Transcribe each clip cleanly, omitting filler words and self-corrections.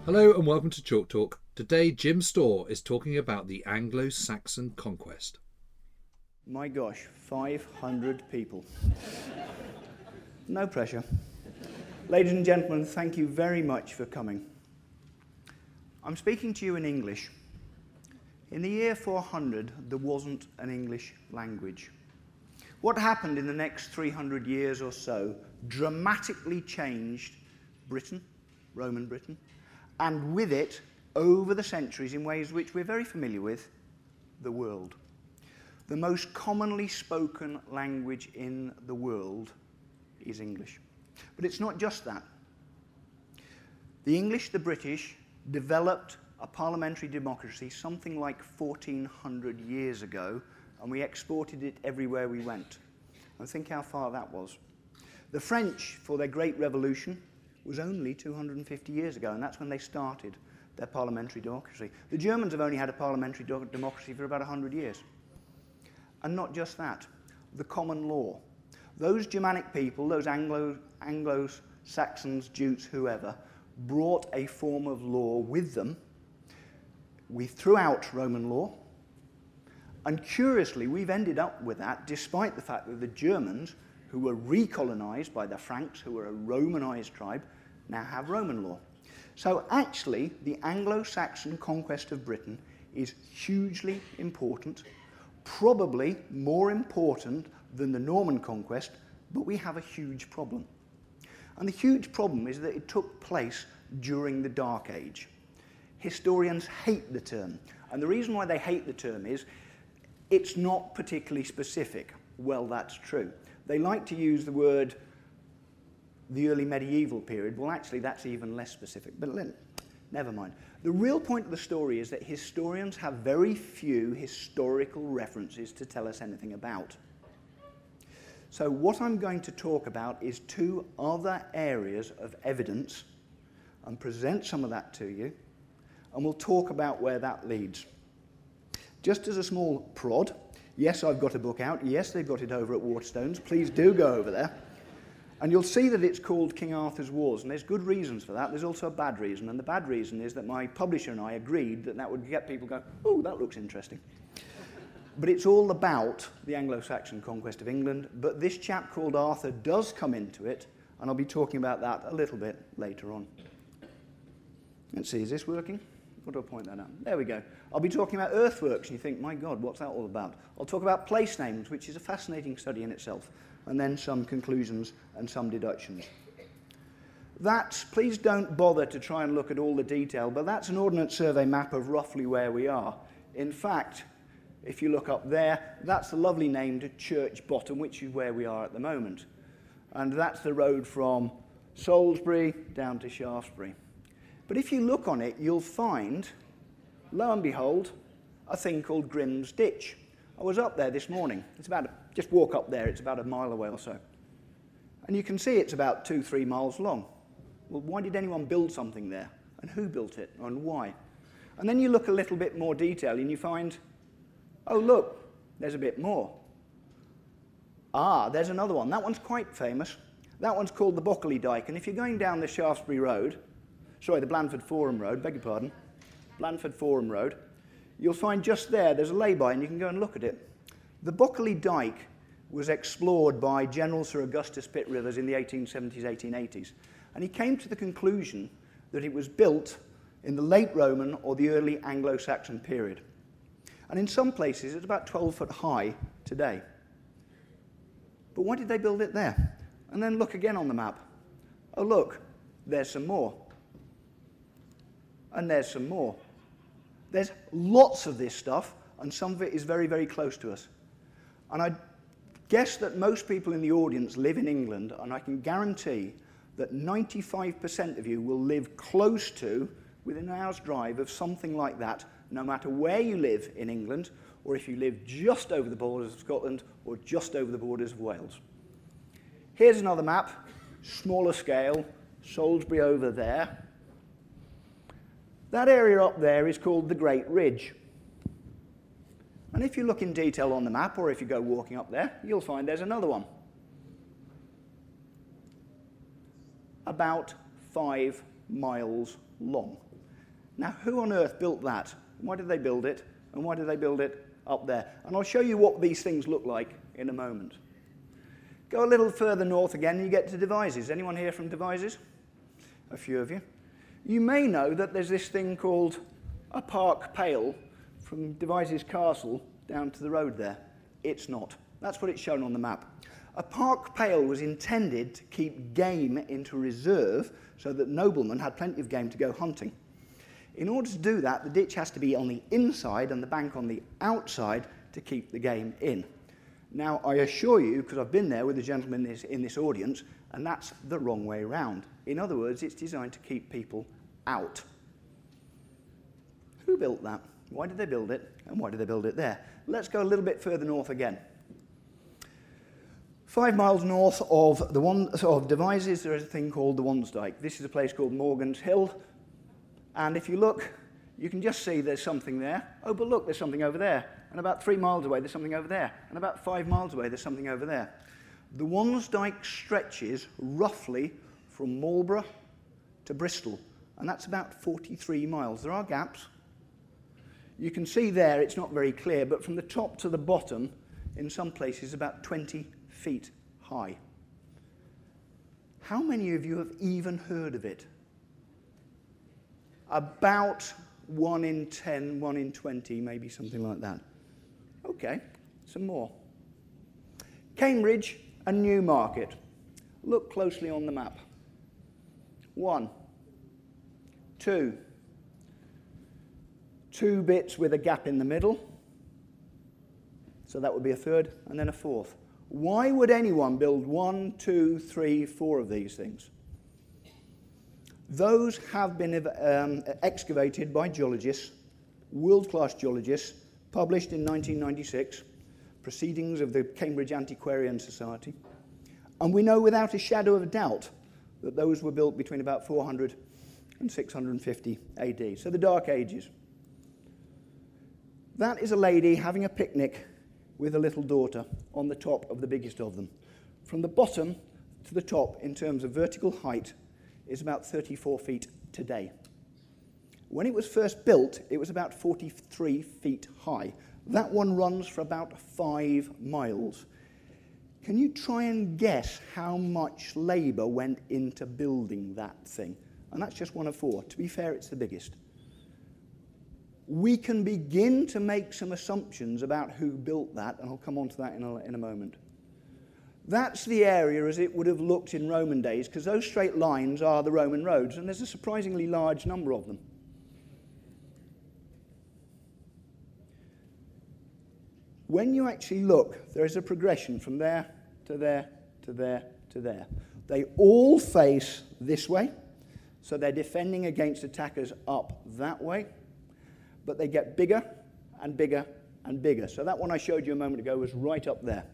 Hello and welcome to Chalk Talk. Today Jim Storr is talking about the Anglo-Saxon conquest. My gosh, 500 people. No pressure. Ladies and gentlemen, thank you very much for coming. I'm speaking to you in English. In the year 400, there wasn't an English language. What happened in the next 300 years or so dramatically changed Britain, Roman Britain, and with it, over the centuries, in ways which we're very familiar with, the world. The most commonly spoken language in the world is English. But it's not just that. The English, the British, developed a parliamentary democracy something like 1400 years ago, and we exported it everywhere we went. And think how far that was. The French, for their Great Revolution, was only 250 years ago, and that's when they started their parliamentary democracy. The Germans have only had a parliamentary democracy for about 100 years. And not just that, the common law. Those Germanic people, those Anglo-Saxons, Jutes, whoever, brought a form of law with them. We threw out Roman law, and curiously, we've ended up with that, despite the fact that the Germans, who were recolonized by the Franks, who were a Romanized tribe, now have Roman law. So actually, the Anglo-Saxon conquest of Britain is hugely important, probably more important than the Norman conquest, but we have a huge problem. And the huge problem is that it took place during the Dark Age. Historians hate the term, and the reason why they hate the term is it's not particularly specific. Well, that's true. They like to use the word the early medieval period. Well, actually, that's even less specific, but never mind. The real point of the story is that historians have very few historical references to tell us anything about. So what I'm going to talk about is two other areas of evidence and present some of that to you, and we'll talk about where that leads. Just as a small prod, yes, I've got a book out. Yes, they've got it over at Waterstones. Please do go over there. And you'll see that it's called King Arthur's Wars, and there's good reasons for that. There's also a bad reason, and the bad reason is that my publisher and I agreed that that would get people going, oh, that looks interesting. But it's all about the Anglo-Saxon conquest of England, but this chap called Arthur does come into it, and I'll be talking about that a little bit later on. Let's see, is this working? What do I point that at? There we go. I'll be talking about earthworks, and you think, my God, what's that all about? I'll talk about place names, which is a fascinating study in itself, and then some conclusions and some deductions. Please don't bother to try and look at all the detail, but that's an Ordnance Survey map of roughly where we are. In fact, if you look up there, that's the lovely named Church Bottom, which is where we are at the moment. And that's the road from Salisbury down to Shaftesbury. But if you look on it, you'll find, lo and behold, a thing called Grim's Ditch. I was up there this morning. Just walk up there, it's about a mile away or so. And you can see it's about 2-3 miles long. Well, why did anyone build something there? And who built it? And why? And then you look a little bit more detail and you find, oh, look, there's a bit more. Ah, there's another one. That one's quite famous. That one's called the Bockley Dyke. And if you're going down the Shaftesbury Road, sorry, the Blandford Forum Road, beg your pardon, Blandford Forum Road, you'll find just there's a lay-by, and you can go and look at it. The Bockley Dyke was explored by General Sir Augustus Pitt Rivers in the 1870s, 1880s, and he came to the conclusion that it was built in the late Roman or the early Anglo-Saxon period. And in some places, it's about 12 foot high today. But why did they build it there? And then look again on the map. Oh, look, there's some more. And there's some more. There's lots of this stuff, and some of it is very, very close to us. And I guess that most people in the audience live in England, and I can guarantee that 95% of you will live close to, within an hour's drive of something like that, no matter where you live in England, or if you live just over the borders of Scotland, or just over the borders of Wales. Here's another map, smaller scale, Salisbury over there. That area up there is called the Great Ridge. And if you look in detail on the map, or if you go walking up there, you'll find there's another one. About 5 miles long. Now, who on earth built that? Why did they build it? And why did they build it up there? And I'll show you what these things look like in a moment. Go a little further north again and you get to Devizes. Anyone here from Devizes? A few of you. You may know that there's this thing called a park pale from Devizes Castle down to the road there. It's not. That's what it's shown on the map. A park pale was intended to keep game into reserve so that noblemen had plenty of game to go hunting. In order to do that, the ditch has to be on the inside and the bank on the outside to keep the game in. Now, I assure you, because I've been there with a gentleman in this audience, and that's the wrong way round. In other words, it's designed to keep people out. Who built that? Why did they build it? And why did they build it there? Let's go a little bit further north again. 5 miles north of Devizes, there is a thing called the Wansdyke. This is a place called Morgan's Hill. And if you look, you can just see there's something there. Oh, but look, there's something over there. And about 3 miles away, there's something over there. And about 5 miles away, there's something over there. The Wansdyke stretches roughly from Marlborough to Bristol. And that's about 43 miles. There are gaps. You can see there, it's not very clear, but from the top to the bottom, in some places, about 20 feet high. How many of you have even heard of it? About 1 in 10, 1 in 20, maybe something like that. Okay, some more. Cambridge and Newmarket. Look closely on the map. 1, 2. 2 bits with a gap in the middle. So that would be a third, and then a fourth. Why would anyone build 1, 2, 3, 4 of these things? Those have been excavated by geologists, world-class geologists, published in 1996, Proceedings of the Cambridge Antiquarian Society. And we know without a shadow of a doubt that those were built between about 400 and 650 AD, so the Dark Ages. That is a lady having a picnic with a little daughter on the top of the biggest of them. From the bottom to the top, in terms of vertical height, is about 34 feet today. When it was first built, it was about 43 feet high. That one runs for about 5 miles. Can you try and guess how much labour went into building that thing? And that's just one of 4. To be fair, it's the biggest. We can begin to make some assumptions about who built that, and I'll come on to that in a moment. That's the area as it would have looked in Roman days, because those straight lines are the Roman roads, and there's a surprisingly large number of them. When you actually look, there is a progression from there to there to there to there. They all face this way, so they're defending against attackers up that way, but they get bigger and bigger and bigger. So that one I showed you a moment ago was right up there.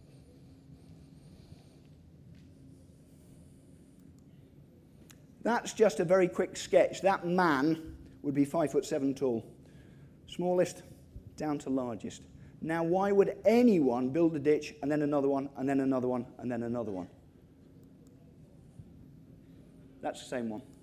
That's just a very quick sketch. That man would be 5'7" tall. Smallest down to largest. Now, why would anyone build a ditch and then another one, and then another one, and then another one? That's the same one.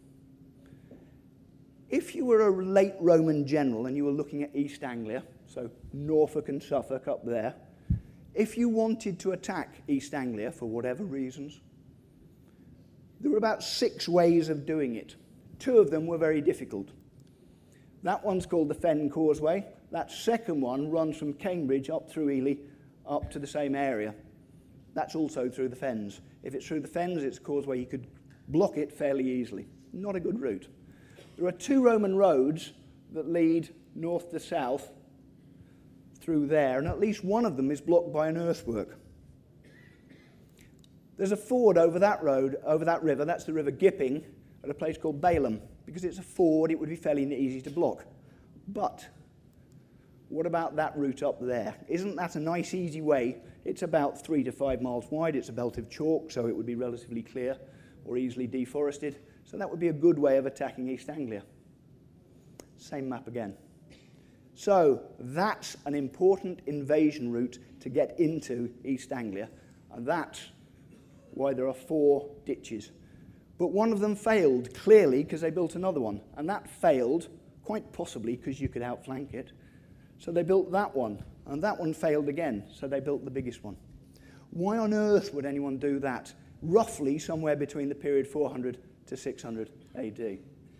If you were a late Roman general and you were looking at East Anglia, so Norfolk and Suffolk up there, if you wanted to attack East Anglia for whatever reasons, there were about 6 ways of doing it. 2 of them were very difficult. That one's called the Fen Causeway. That second one runs from Cambridge up through Ely, up to the same area. That's also through the Fens. If it's through the Fens, it's a causeway. You could block it fairly easily. Not a good route. There are 2 Roman roads that lead north to south through there, and at least one of them is blocked by an earthwork. There's a ford over that road, over that river. That's the River Gipping, at a place called Baleham. Because it's a ford, it would be fairly easy to block. But what about that route up there? Isn't that a nice, easy way? It's about 3 to 5 miles wide. It's a belt of chalk, so it would be relatively clear or easily deforested. So that would be a good way of attacking East Anglia. Same map again. So that's an important invasion route to get into East Anglia, and that's why there are 4 ditches. But one of them failed, clearly, because they built another one, and that failed quite possibly because you could outflank it. So they built that one, and that one failed again, so they built the biggest one. Why on earth would anyone do that? Roughly somewhere between the period 400 to 600 AD.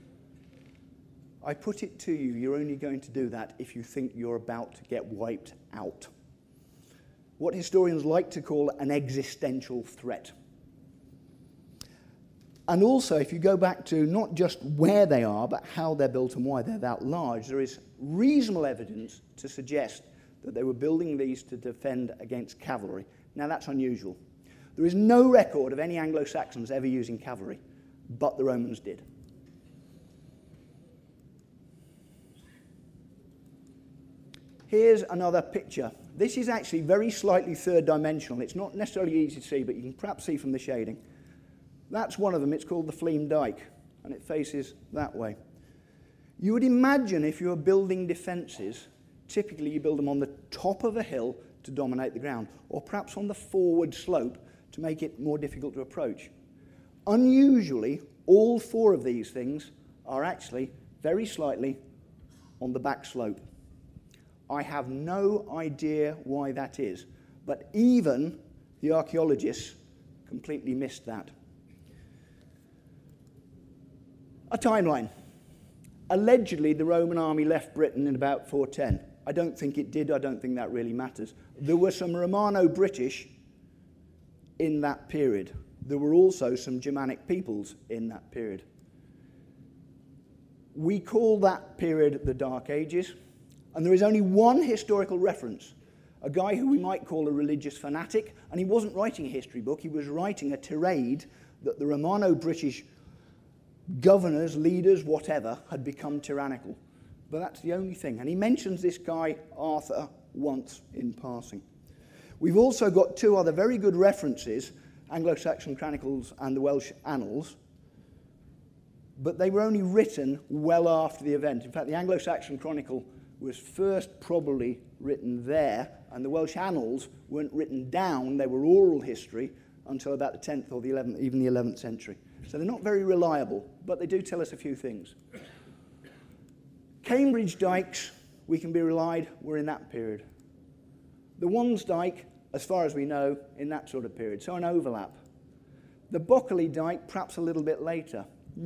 I put it to you, you're only going to do that if you think you're about to get wiped out. What historians like to call an existential threat. And also, if you go back to not just where they are, but how they're built and why they're that large, there is reasonable evidence to suggest that they were building these to defend against cavalry. Now, that's unusual. There is no record of any Anglo-Saxons ever using cavalry, but the Romans did. Here's another picture. This is actually very slightly third-dimensional. It's not necessarily easy to see, but you can perhaps see from the shading. That's one of them. It's called the Fleam Dyke, and it faces that way. You would imagine if you were building defences, typically you build them on the top of a hill to dominate the ground, or perhaps on the forward slope to make it more difficult to approach. Unusually, all four of these things are actually very slightly on the back slope. I have no idea why that is, but even the archaeologists completely missed that. A timeline. Allegedly, the Roman army left Britain in about 410. I don't think it did. I don't think that really matters. There were some Romano-British in that period. There were also some Germanic peoples in that period. We call that period the Dark Ages, and there is only one historical reference, a guy who we might call a religious fanatic, and he wasn't writing a history book, he was writing a tirade that the Romano-British governors, leaders, whatever, had become tyrannical. But that's the only thing. And he mentions this guy, Arthur, once in passing. We've also got two other very good references, Anglo-Saxon Chronicles and the Welsh Annals, but they were only written well after the event. In fact, the Anglo-Saxon Chronicle was first probably written there, and the Welsh Annals weren't written down, they were oral history until about the 10th or the 11th, even the 11th century. So they're not very reliable, but they do tell us a few things. Cambridge dykes, we can be relied, were in that period. The Wands dyke, as far as we know, in that sort of period, so an overlap. The Bockley dyke, perhaps a little bit later.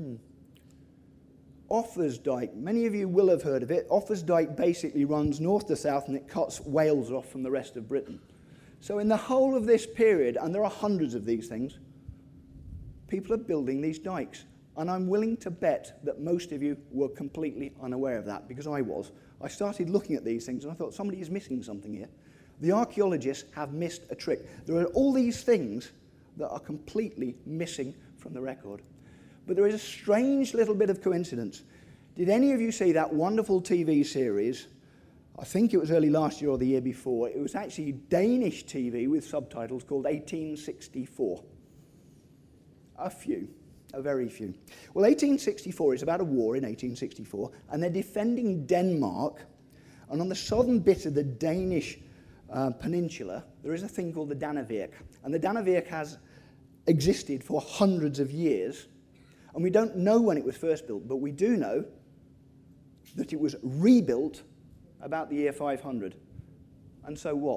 Offa's dyke, many of you will have heard of it. Offa's dyke basically runs north to south and it cuts Wales off from the rest of Britain. So in the whole of this period, and there are hundreds of these things, people are building these dykes. And I'm willing to bet that most of you were completely unaware of that, because I was. I started looking at these things and I thought somebody is missing something here. The archaeologists have missed a trick. There are all these things that are completely missing from the record. But there is a strange little bit of coincidence. Did any of you see that wonderful TV series? I think it was early last year or the year before. It was actually Danish TV with subtitles called 1864. A few. A very few. Well, 1864 is about a war in 1864, and they're defending Denmark. And on the southern bit of the Danish peninsula, there is a thing called the Dannevirke. And the Dannevirke has existed for hundreds of years. And we don't know when it was first built, but we do know that it was rebuilt about the year 500. And so what?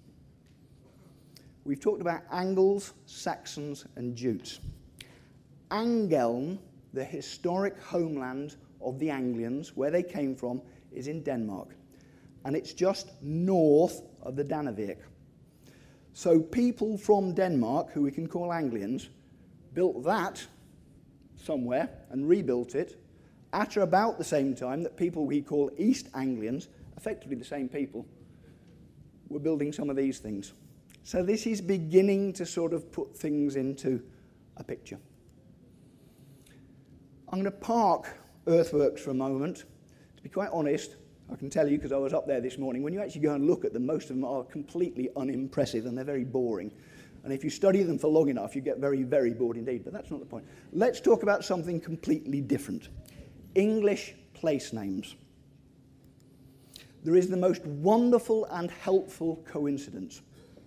We've talked about Angles, Saxons, and Jutes. Angeln, the historic homeland of the Anglians, where they came from, is in Denmark. And it's just north of the Dannevirke. So people from Denmark, who we can call Anglians, built that somewhere and rebuilt it at about the same time that people we call East Anglians, effectively the same people, were building some of these things. So this is beginning to sort of put things into a picture. I'm going to park earthworks for a moment. To be quite honest, I can tell you, because I was up there this morning, when you actually go and look at them, most of them are completely unimpressive and they're very boring. And if you study them for long enough, you get very, very bored indeed. But that's not the point. Let's talk about something completely different. English place names. There is the most wonderful and helpful coincidence.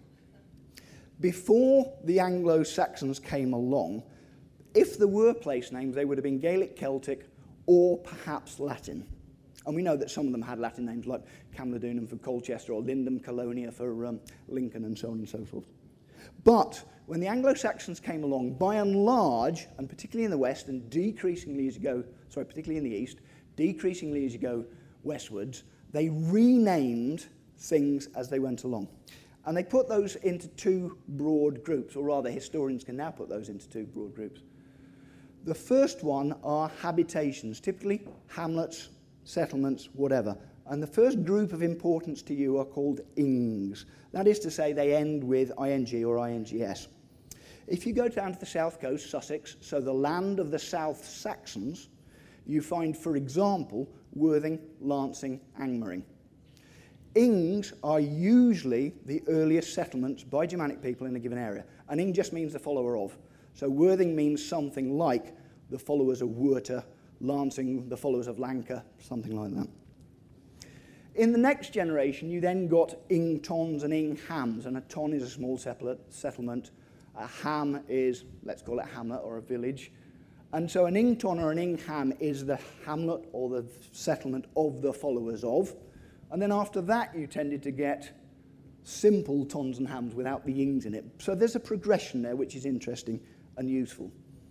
Before the Anglo-Saxons came along, if there were place names, they would have been Gaelic, Celtic, or perhaps Latin. And we know that some of them had Latin names like Camledonum for Colchester or Lindum Colonia for Lincoln and so on and so forth. But when the Anglo-Saxons came along, by and large, and particularly in the west and decreasingly as you go, particularly in the east, decreasingly as you go westwards, they renamed things as they went along. And they put those into two broad groups, or rather historians can now put those into two broad groups. The first one are habitations, typically hamlets, settlements, whatever. And the first group of importance to you are called ings. That is to say, they end with ing or ings. If you go down to the south coast, Sussex, so the land of the South Saxons, you find, for example, Worthing, Lancing, Angmering. Ings are usually the earliest settlements by Germanic people in a given area. An ing just means the follower of. So Worthing means something like the followers of Werter, Lancing, the followers of Lanka, something like that. In the next generation, you then got ing-tons and ing-hams, and a ton is a small settlement. A ham is, let's call it a hamlet or a village. And so an ing-ton or an ing-ham is the hamlet or the settlement of the followers of. And then after that, you tended to get simple tons and hams without the ings in it. So there's a progression there which is interesting and useful.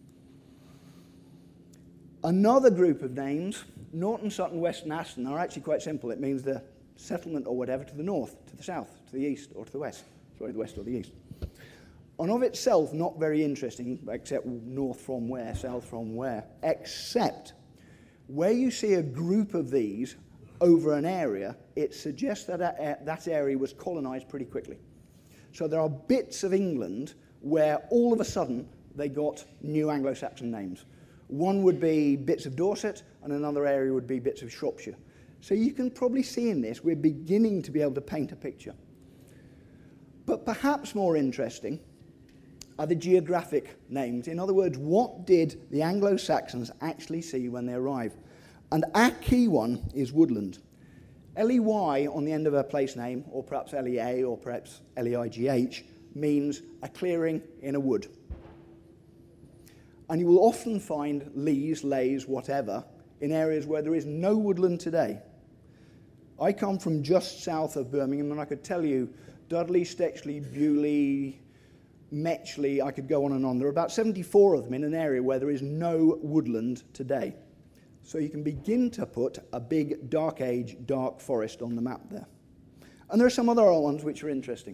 Another group of names, Norton, Sutton, Weston, Aston, are actually quite simple. It means the settlement or whatever to the north, to the south, to the east, or to the west. Sorry, the west or the east. And of itself, not very interesting, except north from where, south from where, except where you see a group of these over an area, it suggests that that area was colonized pretty quickly. So there are bits of England where all of a sudden they got new Anglo-Saxon names. One would be bits of Dorset, and another area would be bits of Shropshire. So you can probably see in this, we're beginning to be able to paint a picture. But perhaps more interesting are the geographic names. In other words, what did the Anglo-Saxons actually see when they arrived? And our key one is woodland. Ley on the end of a place name, or perhaps lea, or perhaps leigh, means a clearing in a wood. And you will often find leas, lays, whatever, in areas where there is no woodland today. I come from just south of Birmingham, and I could tell you Dudley, Stexley, Bewley, Metchley, I could go on and on. There are about 74 of them in an area where there is no woodland today. So you can begin to put a big dark age, dark forest on the map there. And there are some other ones which are interesting.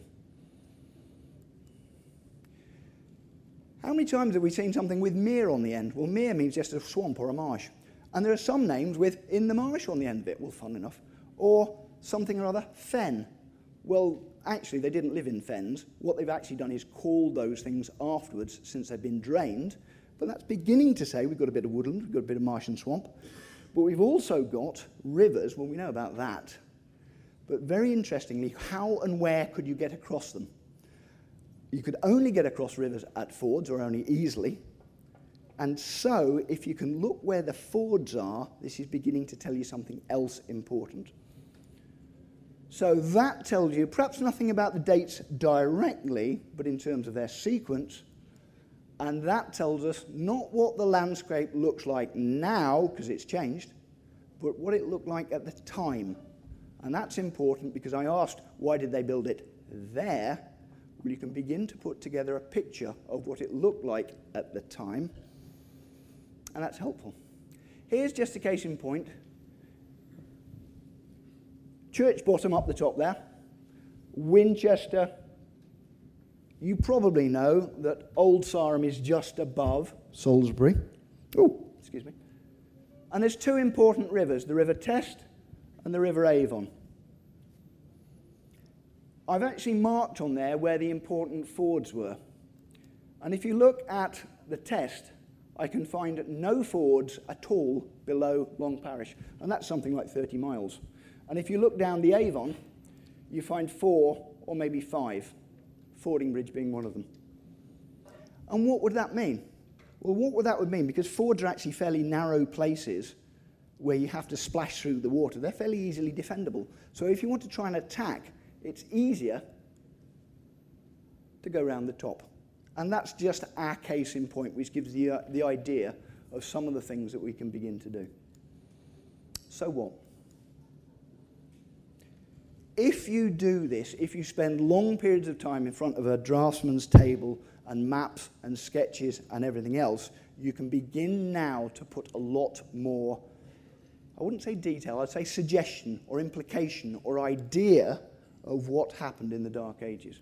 How many times have we seen something with mere on the end? Well, mere means just a swamp or a marsh. And there are some names with in the marsh on the end of it. Well, fun enough. Or something or other, fen. Well, actually, they didn't live in fens. What they've actually done is called those things afterwards since they've been drained. But that's beginning to say we've got a bit of woodland, we've got a bit of marsh and swamp. But we've also got rivers. Well, we know about that. But very interestingly, how and where could you get across them? You could only get across rivers at fords, or only easily. And so, if you can look where the fords are, this is beginning to tell you something else important. So that tells you perhaps nothing about the dates directly, but in terms of their sequence. And that tells us not what the landscape looks like now, because it's changed, but what it looked like at the time. And that's important because I asked, why did they build it there? Well, you can begin to put together a picture of what it looked like at the time, and that's helpful. Here's just a case in point. Church Bottom up the top there. Winchester. You probably know that Old Sarum is just above Salisbury. Oh, excuse me. And there's two important rivers, the River Test and the River Avon. I've actually marked on there where the important fords were. And if you look at the Test, I can find no fords at all below Long Parish. And that's something like 30 miles. And if you look down the Avon, you find 4 or maybe 5, Fordingbridge being one of them. And what would that mean? Well, what that would mean, because fords are actually fairly narrow places where you have to splash through the water, they're fairly easily defendable. So if you want to try and attack, it's easier to go around the top. And that's just our case in point, which gives the idea of some of the things that we can begin to do. So what? if you do this, if you spend long periods of time in front of a draftsman's table and maps and sketches and everything else, you can begin now to put a lot more, I wouldn't say detail, I'd say suggestion or implication or idea of what happened in the Dark Ages.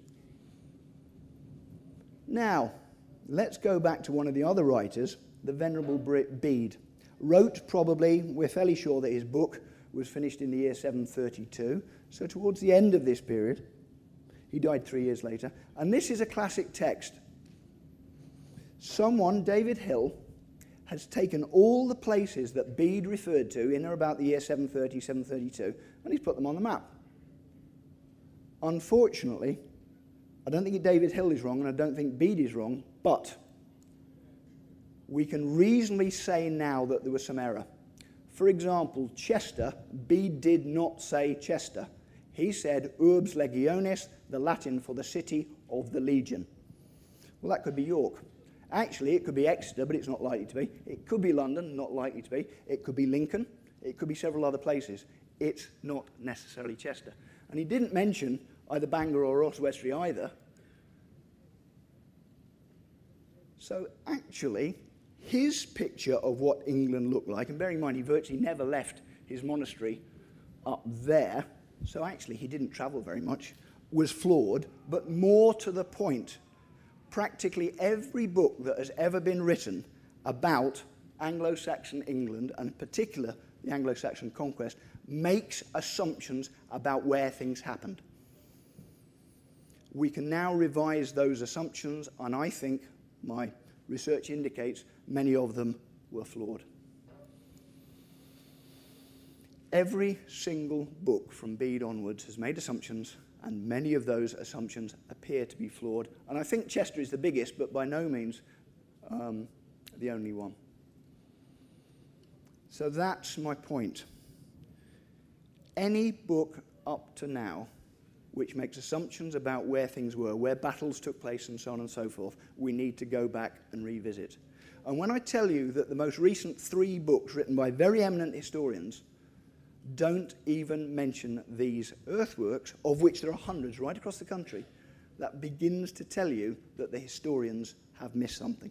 Now, let's go back to one of the other writers, the Venerable Bede. Wrote probably, we're fairly sure that his book was finished in the year 732, so towards the end of this period. He died 3 years later. And this is a classic text. Someone, David Hill, has taken all the places that Bede referred to in or about the year 730, 732, and he's put them on the map. Unfortunately, I don't think David Hill is wrong, and I don't think Bede is wrong, but we can reasonably say now that there was some error. For example, Chester, Bede did not say Chester. He said Urbs Legionis, the Latin for the city of the legion. Well, that could be York. Actually, it could be Exeter, but it's not likely to be. It could be London, not likely to be. It could be Lincoln. It could be several other places. It's not necessarily Chester. And he didn't mention either Bangor or Oswestry either. So actually, his picture of what England looked like, and bearing in mind he virtually never left his monastery up there, so actually he didn't travel very much, was flawed, but more to the point. Practically every book that has ever been written about Anglo-Saxon England, and in particular the Anglo-Saxon conquest, makes assumptions about where things happened. We can now revise those assumptions, and I think my research indicates many of them were flawed. Every single book from Bede onwards has made assumptions, and many of those assumptions appear to be flawed. And I think Chester is the biggest, but by no means the only one. So that's my point. Any book up to now which makes assumptions about where things were, where battles took place, and so on and so forth, we need to go back and revisit. And when I tell you that the most recent 3 books written by very eminent historians don't even mention these earthworks, of which there are hundreds right across the country, that begins to tell you that the historians have missed something.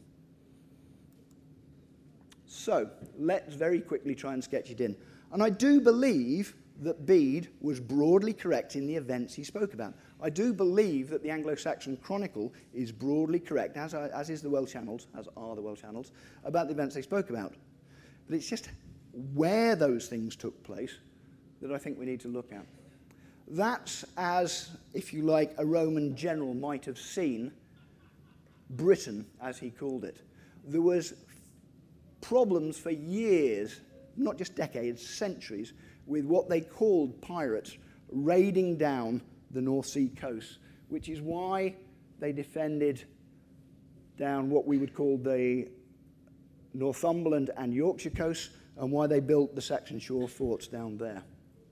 So, let's very quickly try and sketch it in. And I do believe that Bede was broadly correct in the events he spoke about. I do believe that the Anglo-Saxon Chronicle is broadly correct, as is the Welsh Annals, as are the Welsh Annals, about the events they spoke about. But it's just where those things took place that I think we need to look at. That's as, if you like, a Roman general might have seen Britain, as he called it. There was problems for years, not just decades, centuries, with what they called pirates raiding down the North Sea coast, which is why they defended down what we would call the Northumberland and Yorkshire coast, and why they built the Saxon shore forts down there.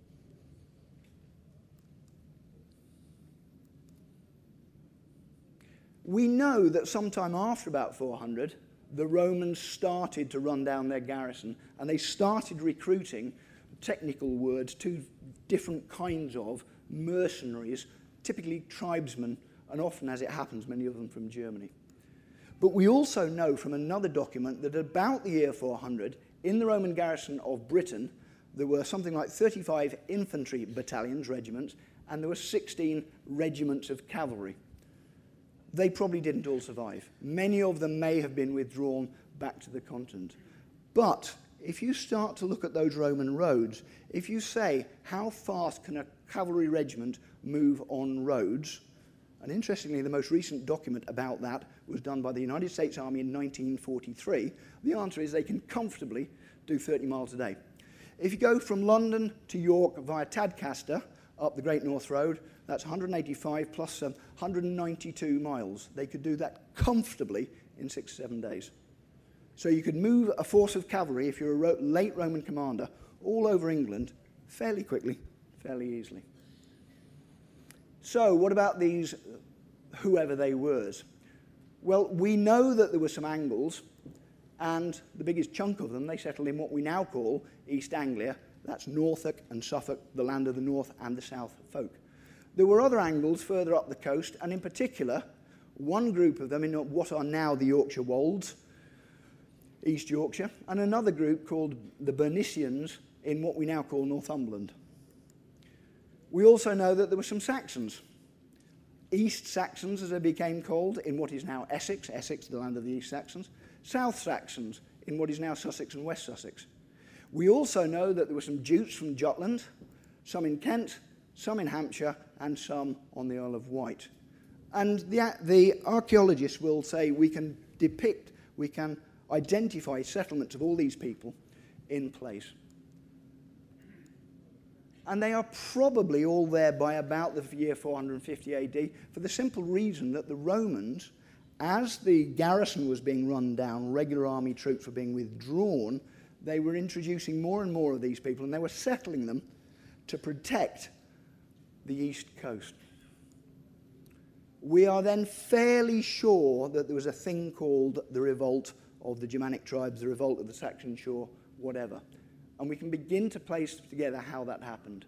We know that sometime after about 400, the Romans started to run down their garrison, and they started recruiting, technical words, 2 different kinds of mercenaries, typically tribesmen, and often, as it happens, many of them from Germany. But we also know from another document that about the year 400, in the Roman garrison of Britain, there were something like 35 infantry battalions, regiments, and there were 16 regiments of cavalry. They probably didn't all survive. Many of them may have been withdrawn back to the continent. But if you start to look at those Roman roads, if you say, how fast can a cavalry regiment move on roads? And interestingly, the most recent document about that was done by the United States Army in 1943. The answer is they can comfortably do 30 miles a day. If you go from London to York via Tadcaster, up the Great North Road, that's 185 plus 192 miles. They could do that comfortably in 6 or 7 days. So you could move a force of cavalry, if you're a late Roman commander, all over England fairly quickly, fairly easily. So what about these, whoever they were? Well, we know that there were some Angles, and the biggest chunk of them, they settled in what we now call East Anglia, That's Norfolk and Suffolk, the land of the North and the South folk. There were other Angles further up the coast, and in particular, one group of them in what are now the Yorkshire Wolds, East Yorkshire, and another group called the Bernicians in what we now call Northumberland. We also know that there were some Saxons, East Saxons as they became called in what is now Essex, the land of the East Saxons, South Saxons in what is now Sussex and West Sussex. We also know that there were some Jutes from Jutland, some in Kent, some in Hampshire, and some on the Isle of Wight. And the archaeologists will say we can identify settlements of all these people in place. And they are probably all there by about the year 450 AD for the simple reason that the Romans, as the garrison was being run down, regular army troops were being withdrawn, they were introducing more and more of these people, and they were settling them to protect the east coast. We are then fairly sure that there was a thing called the revolt of the Germanic tribes, the revolt of the Saxon shore, whatever. And we can begin to place together how that happened.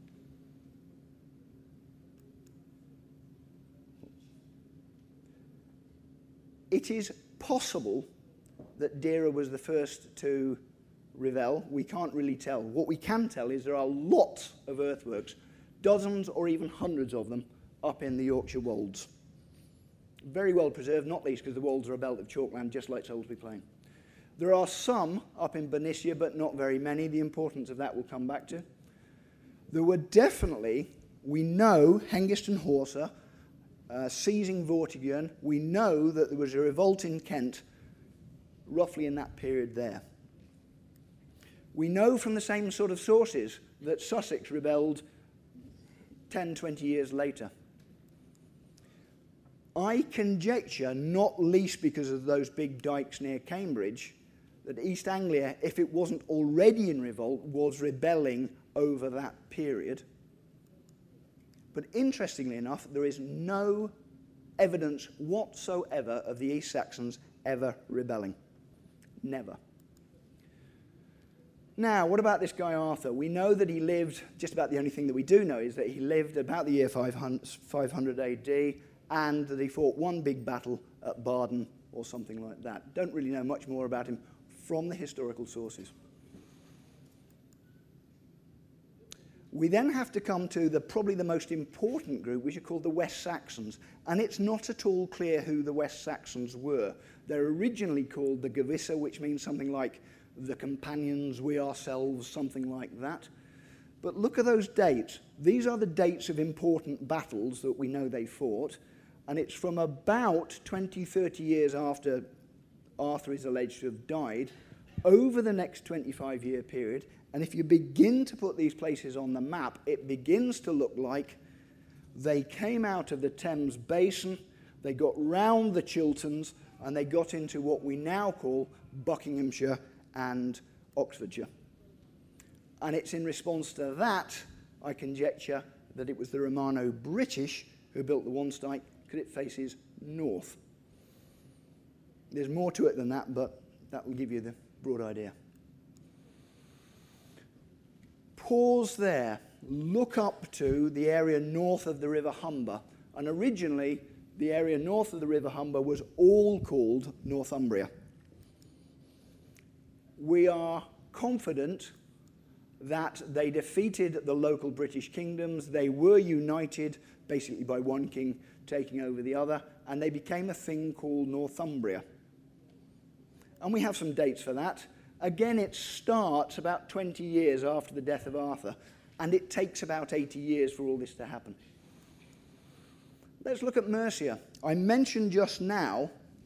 It is possible that Dera was the first to rebel. We can't really tell. What we can tell is there are lots of earthworks, dozens or even hundreds of them, up in the Yorkshire Wolds. Very well preserved, not least because the Wolds are a belt of chalkland, just like Salisbury Plain. There are some up in Bernicia, but not very many. The importance of that we'll come back to. There were definitely, we know, Hengist and Horsa seizing Vortigern. We know that there was a revolt in Kent roughly in that period there. We know from the same sort of sources that Sussex rebelled 10, 20 years later. I conjecture, not least because of those big dikes near Cambridge, that East Anglia, if it wasn't already in revolt, was rebelling over that period. But interestingly enough, there is no evidence whatsoever of the East Saxons ever rebelling. Never. Now, what about this guy Arthur? We know that he lived, just about the only thing that we do know is that he lived about the year 500 AD, and that he fought one big battle at Baden or something like that. Don't really know much more about him from the historical sources. We then have to come to probably the most important group, which are called the West Saxons. And it's not at all clear who the West Saxons were. They're originally called the Gevissa, which means something like the companions, we ourselves, something like that. But look at those dates. These are the dates of important battles that we know they fought. And it's from about 20, 30 years after Arthur is alleged to have died, over the next 25-year period. And if you begin to put these places on the map, it begins to look like they came out of the Thames Basin, they got round the Chilterns, and they got into what we now call Buckinghamshire and Oxfordshire. And it's in response to that, I conjecture, that it was the Romano-British who built the Wansdyke, because it faces north. There's more to it than that, but that will give you the broad idea. Pause there. Look up to the area north of the River Humber. And originally, the area north of the River Humber was all called Northumbria. We are confident that they defeated the local British kingdoms. They were united basically by one king taking over the other, and they became a thing called Northumbria. And we have some dates for that. Again, it starts about 20 years after the death of Arthur, and it takes about 80 years for all this to happen. Let's look at Mercia. I mentioned just now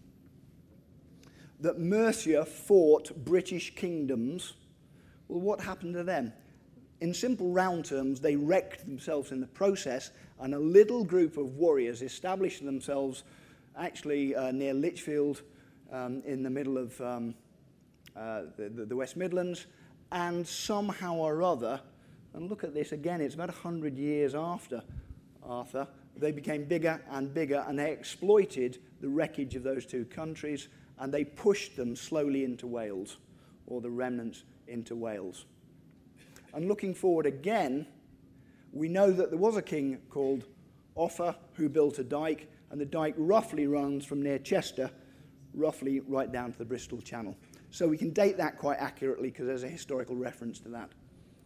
that Mercia fought British kingdoms. Well, what happened to them? In simple round terms, they wrecked themselves in the process, and a little group of warriors established themselves actually near Lichfield in the middle of the West Midlands, and somehow or other, and look at this again, it's about 100 years after Arthur, they became bigger, and they exploited the wreckage of those two countries, and they pushed them slowly into Wales, or the remnants into Wales. And looking forward again, we know that there was a king called Offa who built a dyke, and the dyke roughly runs from near Chester, roughly right down to the Bristol Channel. So we can date that quite accurately because there's a historical reference to that.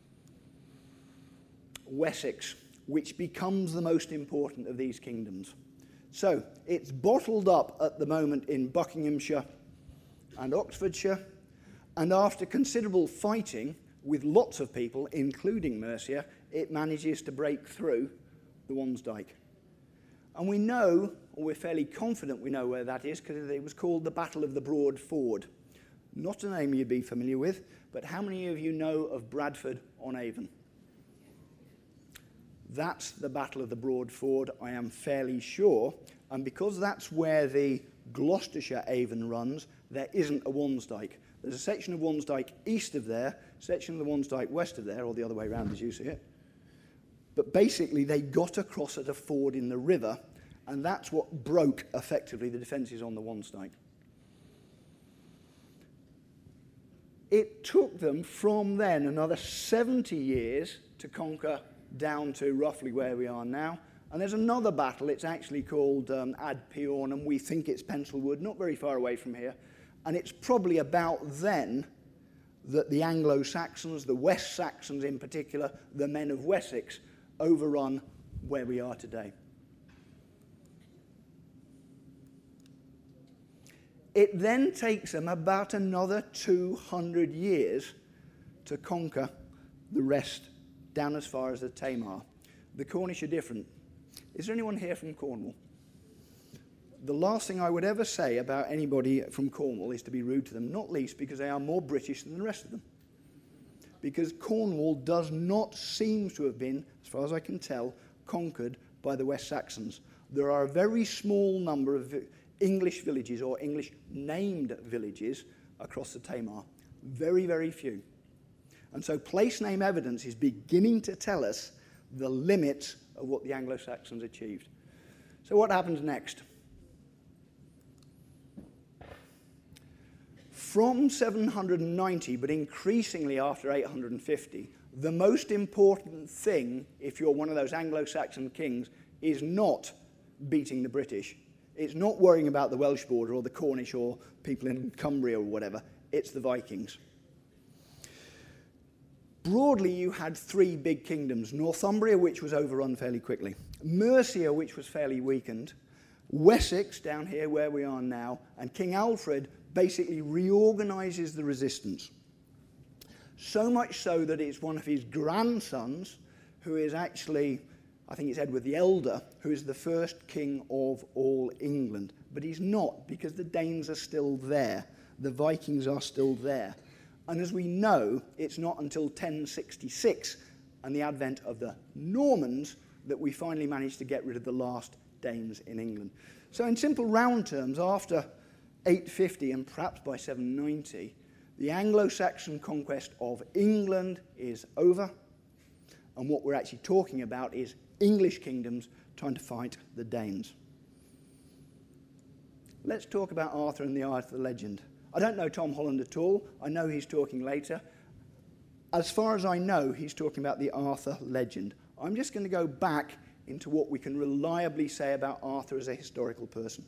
Wessex, which becomes the most important of these kingdoms. So it's bottled up at the moment in Buckinghamshire and Oxfordshire, and after considerable fighting with lots of people, including Mercia, it manages to break through the Wansdyke. And we know, or we're fairly confident we know where that is, because it was called the Battle of the Broad Ford. Not a name you'd be familiar with, but how many of you know of Bradford-on-Avon? That's the Battle of the Broad Ford, I am fairly sure. And because that's where the Gloucestershire Avon runs, there isn't a Wansdyke. There's a section of Wansdyke east of there, section of the Wansdyke west of there, or the other way around as you see it. But basically, they got across at a ford in the river, and that's what broke, effectively, the defences on the Wansdyke. It took them from then another 70 years to conquer down to roughly where we are now. And there's another battle. It's actually called Ad Peornum. We think it's Pencilwood, not very far away from here. And it's probably about then that the Anglo-Saxons, the West Saxons in particular, the men of Wessex, overrun where we are today. It then takes them about another 200 years to conquer the rest down as far as the Tamar. The Cornish are different. Is there anyone here from Cornwall? The last thing I would ever say about anybody from Cornwall is to be rude to them, not least because they are more British than the rest of them. Because Cornwall does not seem to have been, as far as I can tell, conquered by the West Saxons. There are a very small number of English villages or English-named villages across the Tamar. Very, very few. And so place name evidence is beginning to tell us the limits of what the Anglo-Saxons achieved. So what happens next? From 790, but increasingly after 850, the most important thing, if you're one of those Anglo-Saxon kings, is not beating the British. It's not worrying about the Welsh border or the Cornish or people in Cumbria or whatever. It's the Vikings. Broadly, you had three big kingdoms. Northumbria, which was overrun fairly quickly. Mercia, which was fairly weakened. Wessex, down here where we are now. And King Alfred basically reorganizes the resistance. So much so that it's one of his grandsons who is actually, I think it's Edward the Elder, who is the first king of all England. But he's not, because the Danes are still there. The Vikings are still there. And as we know, it's not until 1066 and the advent of the Normans that we finally managed to get rid of the last Danes in England. So in simple round terms, after 850 and perhaps by 790, the Anglo-Saxon conquest of England is over. And what we're actually talking about is English kingdoms trying to fight the Danes. Let's talk about Arthur and the Arthur legend. I don't know Tom Holland at all. I know he's talking later. As far as I know, he's talking about the Arthur legend. I'm just going to go back into what we can reliably say about Arthur as a historical person.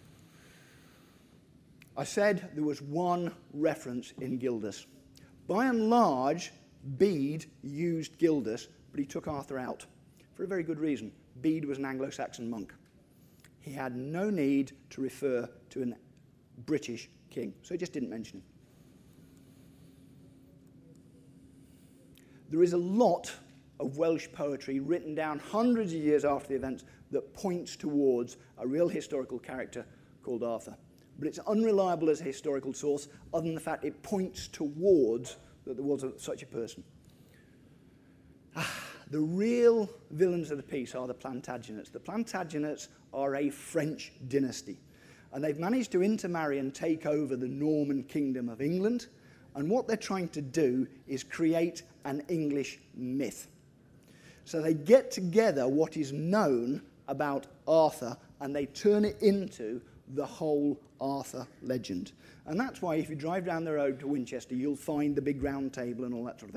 I said there was one reference in Gildas. By and large, Bede used Gildas, but he took Arthur out for a very good reason. Bede was an Anglo-Saxon monk. He had no need to refer to a British king, so he just didn't mention him. There is a lot of Welsh poetry written down hundreds of years after the events that points towards a real historical character called Arthur. But it's unreliable as a historical source, other than the fact it points towards that there was such a person. The real villains of the piece are the Plantagenets. The Plantagenets are a French dynasty, and they've managed to intermarry and take over the Norman kingdom of England, and what they're trying to do is create an English myth. So they get together what is known about Arthur, and they turn it into the whole Arthur legend. And that's why if you drive down the road to Winchester, you'll find the big round table and all that sort of thing.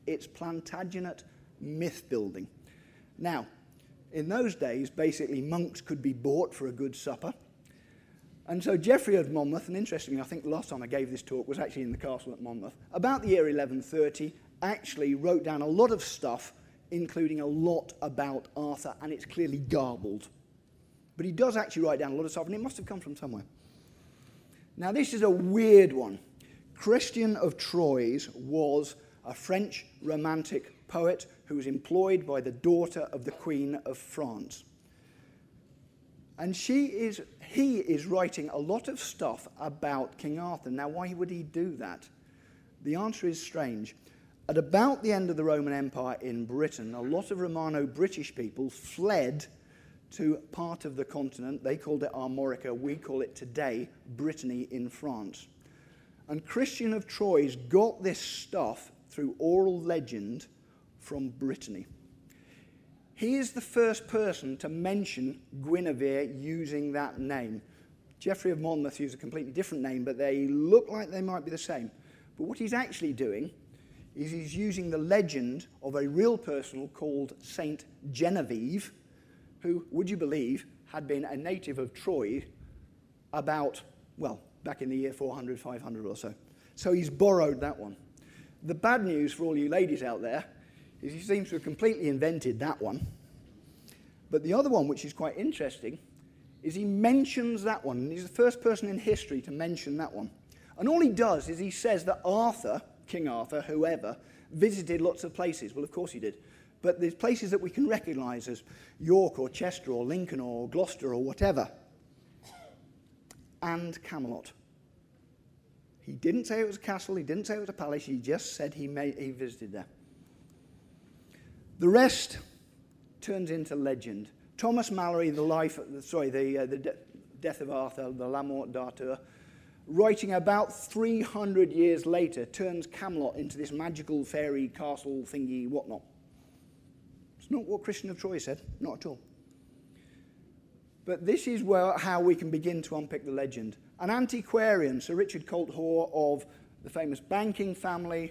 It's Plantagenet myth building. Now, in those days, basically monks could be bought for a good supper. And so Geoffrey of Monmouth, and interestingly, I think the last time I gave this talk was actually in the castle at Monmouth, about the year 1130, actually wrote down a lot of stuff, including a lot about Arthur, and it's clearly garbled. But he does actually write down a lot of stuff, and it must have come from somewhere. Now, this is a weird one. Christian of Troyes was a French romantic poet who was employed by the daughter of the Queen of France. And he is writing a lot of stuff about King Arthur. Now, why would he do that? The answer is strange. At about the end of the Roman Empire in Britain, a lot of Romano-British people fled to part of the continent. They called it Armorica. We call it today Brittany in France. And Christian of Troyes got this stuff through oral legend from Brittany. He is the first person to mention Guinevere using that name. Geoffrey of Monmouth used a completely different name, but they look like they might be the same. But what he's actually doing is he's using the legend of a real person called Saint Genevieve, who, would you believe, had been a native of Troy about, well, back in the year 400, 500 or so. So he's borrowed that one. The bad news for all you ladies out there is he seems to have completely invented that one. But the other one, which is quite interesting, is he mentions that one. And he's the first person in history to mention that one. And all he does is he says that Arthur, King Arthur, whoever, visited lots of places. Well, of course he did. But there's places that we can recognize as York or Chester or Lincoln or Gloucester or whatever. And Camelot. He didn't say it was a castle, he didn't say it was a palace, he just said he visited there. The rest turns into legend. Thomas Malory, the death of Arthur, the La Mort d'Arthur, writing about 300 years later, turns Camelot into this magical fairy castle thingy whatnot. It's not what Christian of Troyes said, not at all. But this is how we can begin to unpick the legend. An antiquarian, Sir Richard Colt Hoare of the famous banking family,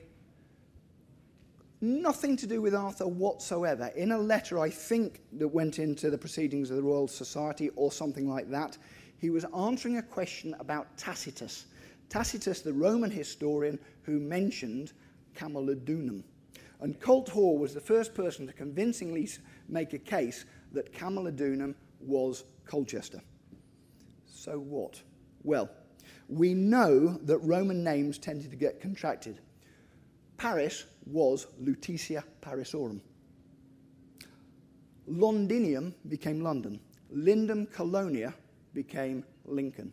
nothing to do with Arthur whatsoever. In a letter, I think, that went into the Proceedings of the Royal Society or something like that, he was answering a question about Tacitus. Tacitus, the Roman historian who mentioned Camalodunum. And Colt Hoare was the first person to convincingly make a case that Camalodunum was Colchester. So what? Well, we know that Roman names tended to get contracted. Paris was Lutetia Parisorum. Londinium became London. Lindum Colonia became Lincoln.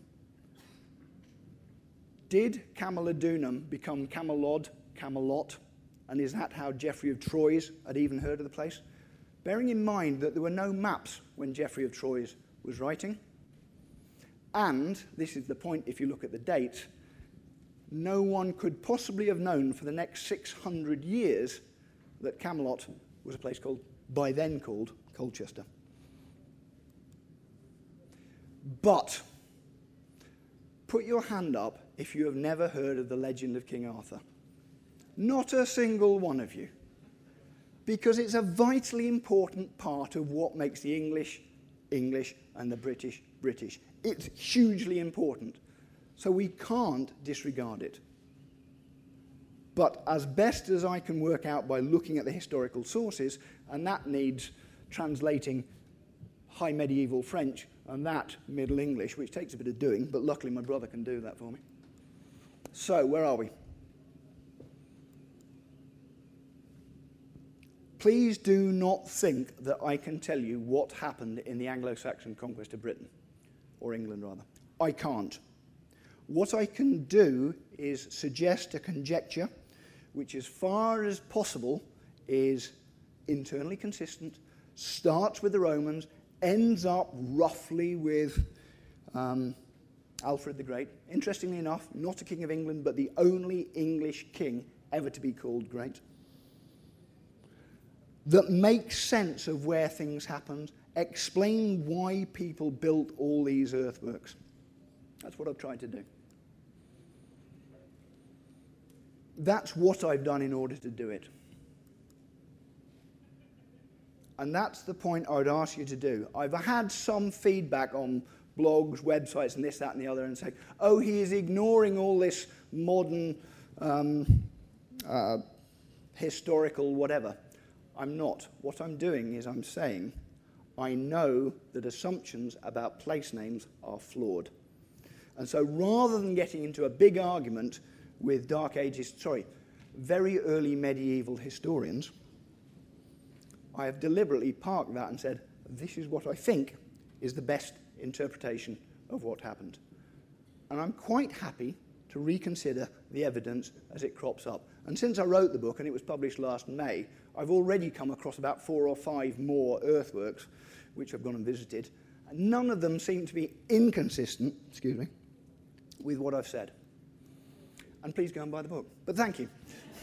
Did Camalodunum become Camelod, Camelot? And is that how Geoffrey of Troyes had even heard of the place? Bearing in mind that there were no maps when Geoffrey of Troyes was writing. And, this is the point if you look at the date, no one could possibly have known for the next 600 years that Camelot was a place by then called Colchester. But, put your hand up if you have never heard of the legend of King Arthur. Not a single one of you. Because it's a vitally important part of what makes the English, English, and the British, British. It's hugely important. So we can't disregard it. But as best as I can work out by looking at the historical sources, and that needs translating High Medieval French and that Middle English, which takes a bit of doing, but luckily my brother can do that for me. So, where are we? Please do not think that I can tell you what happened in the Anglo-Saxon conquest of Britain, or England rather. I can't. What I can do is suggest a conjecture which, as far as possible, is internally consistent, starts with the Romans, ends up roughly with Alfred the Great. Interestingly enough, not a king of England, but the only English king ever to be called great. That makes sense of where things happened, explain why people built all these earthworks. That's what I've tried to do. That's what I've done in order to do it. And that's the point I would ask you to do. I've had some feedback on blogs, websites, and this, that, and the other, and say, oh, he is ignoring all this modern historical whatever. I'm not. What I'm doing is I'm saying I know that assumptions about place names are flawed. And so rather than getting into a big argument with very early medieval historians, I have deliberately parked that and said, this is what I think is the best interpretation of what happened. And I'm quite happy to reconsider the evidence as it crops up. And since I wrote the book, and it was published last May, I've already come across about 4 or 5 more earthworks, which I've gone and visited, and none of them seem to be inconsistent, with what I've said. And please go and buy the book. But thank you.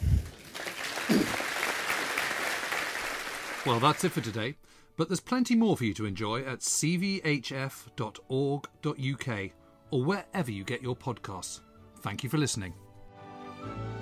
Well, that's it for today, but there's plenty more for you to enjoy at cvhf.org.uk or wherever you get your podcasts. Thank you for listening.